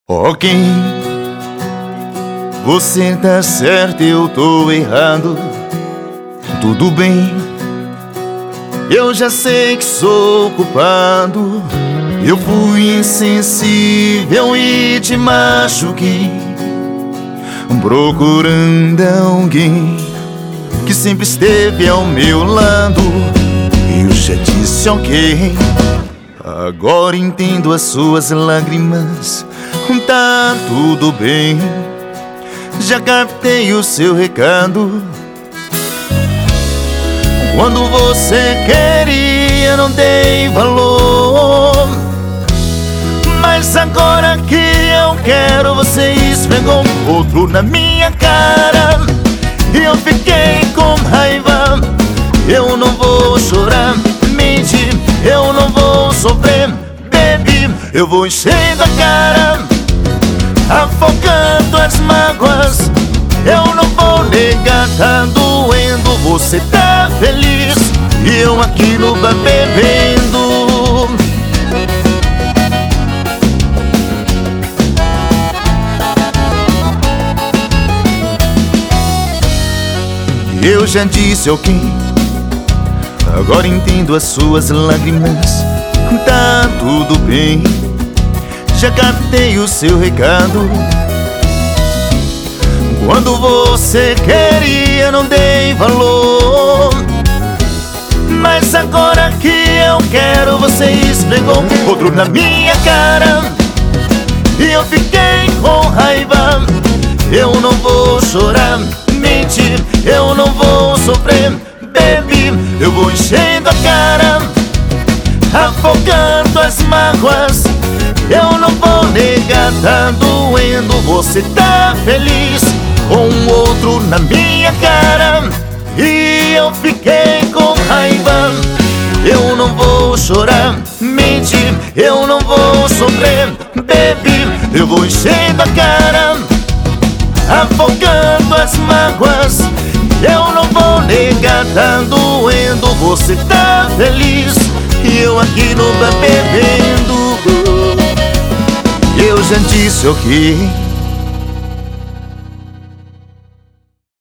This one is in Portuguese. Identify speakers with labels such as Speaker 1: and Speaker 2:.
Speaker 1: Ok, você tá certo, eu tô errado. Tudo bem, eu já sei que sou culpado. Eu fui insensível e te machuquei, procurando alguém que sempre esteve ao meu lado. Eu já disse ok, agora entendo as suas lágrimas. Tá tudo bem, já captei o seu recado. Quando você queria, não dei valor, mas agora que eu quero, você esfregou outro na minha cara. E eu fiquei com raiva. Eu não vou chorar, mentir, eu não vou sofrer, baby. Eu vou enchendo a cara, afogando as mágoas. Eu não vou negar, tá doendo. Você tá feliz e eu aqui no bar bebendo. Eu já disse ok, agora entendo as suas lágrimas. Tá tudo bem, já captei o seu recado. Quando você queria, não dei valor, mas agora que eu quero, você esfregou outro na minha cara. E eu fiquei com raiva. Eu não vou chorar, mentir, eu não vou sofrer, baby. Eu vou enchendo a cara, afogando as mágoas. Eu não vou negar, tá doendo. Você tá feliz com outro na minha cara. E eu fiquei com raiva. Eu não vou chorar, mentir, eu não vou sofrer, baby. Eu vou enchendo a cara, afogando as mágoas. Eu não vou negar, tá doendo. Você tá feliz e eu aqui no bar bebendo. Eu já disse ok,